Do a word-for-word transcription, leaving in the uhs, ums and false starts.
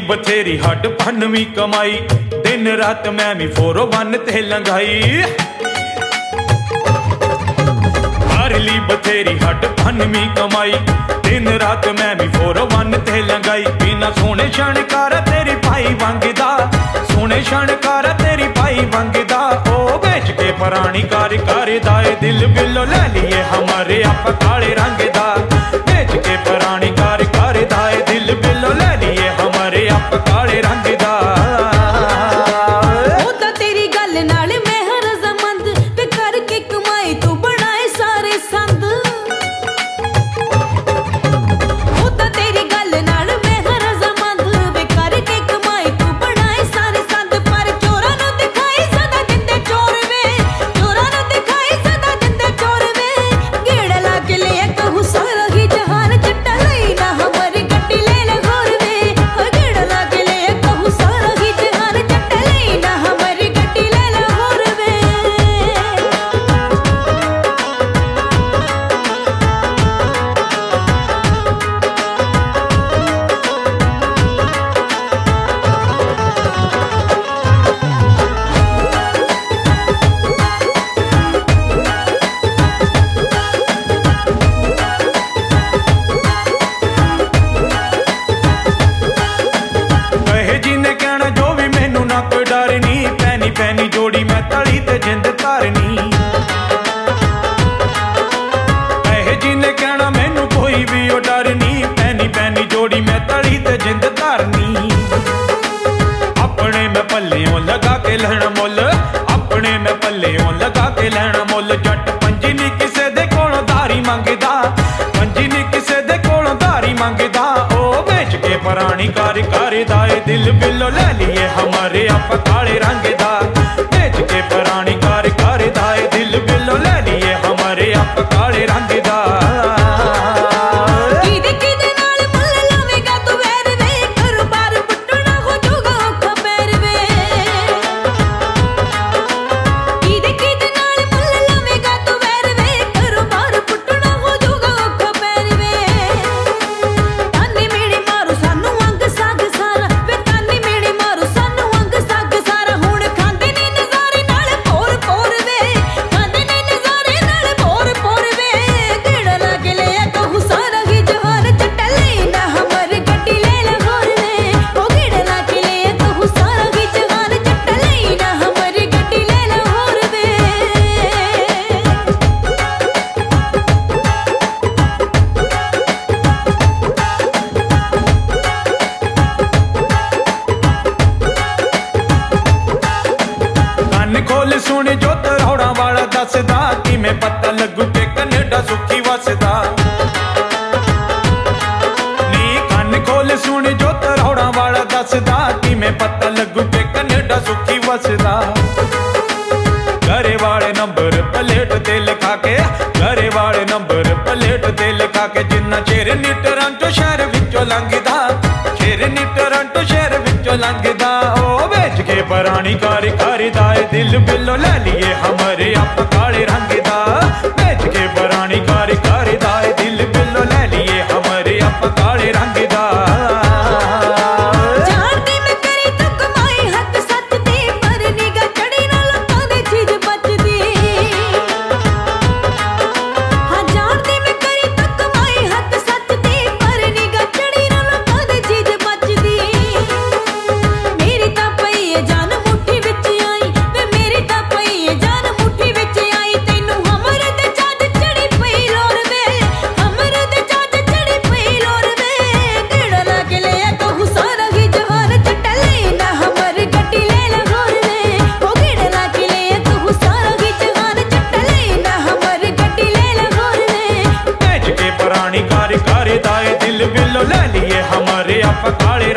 बथेरी हड पनवी कमाई, दिन रात मैं भी फोरो वन ते लंघाई। कर ली बथेरी हड पनवी कमाई, दिन रात मैं भी फोरो वन ते लंघाई। बिना सोने शणकार तेरी भाई वंगदा, सोने शणकार तेरी भाई वंगदा। ओ बेच के परानी कार कार दाए, दिल बिलो ले लिए हमारे आप काले रंग दा। बेच के परानी कार कार दाए, दिल बिलो ले लिए हमारे आप काले रंग दा। ओ तां तेरी गल नाल मैं हर रज़ामंद, ते करके कमाई तू बनाए सारे संद। ओ तां तेरी गल नाल मैं हर रज़ामंद, ते करके कमाई तू बनाए सारे संद। पर चोरां नूं दिखाई सदा दिंदे चोर वे, चोरां नूं दिखाई सदा दिंदे चोर वे। गेड़ा ला के ले कहूं सारा ही जहान, चट्टा लई ना हमारी गड्डी ले ले घोर वे। ओ गेड़ा ला के ले कहूं सारा ही जहान, चट्टा लई ना हमारी गड्डी ले ले घोर वे। कहे जिन्ने कहना जो भी मैनू ना कोई डर नी, पैनी पैनी जोड़ी मैं तली ते जिंद तारनी। कहे जिन्ने कहना मैनू कोई भी ओ डर नी, पैनी पैनी जोड़ी मैं तली ते जिंद तारनी। अपने मैं पल्लियों लगा के लहना मुल, अपने मैं पल्लियों लगा के लहना मुल। जट पंजी नी किसे दे कोलों धारी मंगदा, पंजी नी किसे दे कोलों धारी मंगदा। ओ बेच के परानी कार कार दाए, दिल बिलो ले लिए हमारे आप काले रंग दा। बेच के परानी कार कार दाए, दिल बिलो ले लिए हमारे आप काले रंग दा। किदे किदे नाल मुल लावेगा तू वैर वे, कारोबार पुट्टना हो जाऊगा औखा पैर वे। किदे किदे नाल मुल लावेगा तू वैर वे, कारोबार पुट्टना हो जाऊगा औखा पैर वे। तानी मेरे मारू सानू अंग साग सारा वे, तानी मेरे मारू सानू अंग साग सारा। हुण खांदे ने नज़ारे नाल पोर पोर वे, खांदे ने नज़ारे नाल पोर पोर वे। गेड़ा ला के ले कहूं सारा ही जहान, चट्टा लई ना हमारी गड्डी ले ले घोर वे। ओ गेड़ा ला के ले कहूं सारा ही जहान, चट्टा लई ना हमारी गड्डी ले ले घोर वे। ਕੰਨ ਖੋਲ ਸੁਣ ਜੋ ਤਰੌੜਾਂ ਵਾਲਾ ਦੱਸਦਾ, ਕਿਵੇਂ ਪਤਾ ਲੱਗੂ ਕਿ ਕੈਨੇਡਾ ਸੁਖੀ ਵਸਦਾ। ਨੀ ਕੰਨ ਖੋਲ ਸੁਣ ਜੋ ਤਰੌੜਾਂ ਵਾਲਾ ਦੱਸਦਾ, ਕਿਵੇਂ ਪਤਾ ਲੱਗੂ ਕਿ ਕੈਨੇਡਾ ਸੁਖੀ ਵਸਦਾ। घरे वाले नंबर प्लेट ते लिखा के, घरे वाले नंबर प्लेट ते लिखा के। जिन्ना चेर नी टोरंटो शहर विचों लंघदा, चेर नी टोरंटो शहर विचों लंघदा। ओ बेच के परानी कार कार दाए, दिल बिलो ले लिए हमारे आप काले रंग दा। बेच के परानी कार कार दाए, दिल बिलो ले लिए हमारे आप काले रंग दा। जानदी मैं करी तू कमाई हक सच दी, पर निगाह चढ़ी ना लोकां दे चीज बचदी। हां जानदी मैं करी तू कमाई हक सच दी, पर निगाह चढ़ी ना लोकां दे चीज बचदी। मेरी तां पई ए जान मुट्ठी विच आई वे, मेरी तां पई ए जान मुट्ठी विच आई। तैनू हमरे ते चाद चढ़ी पई लोर वे, हमरे ते चाद चढ़ी पई लोर वे। गेड़ा ला के ले कहूं सारा ही जहान, चट्टा लई ना हमारी गड्डी ले ले घोर वे। ओ गेड़ा ला के ले कहूं सारा ही जहान, चट्टा लई ना हमारी गड्डी ले ले घोर वे। बेच के परानी कार कार दाए, दिल बिलो ले लिए हमारे आप काले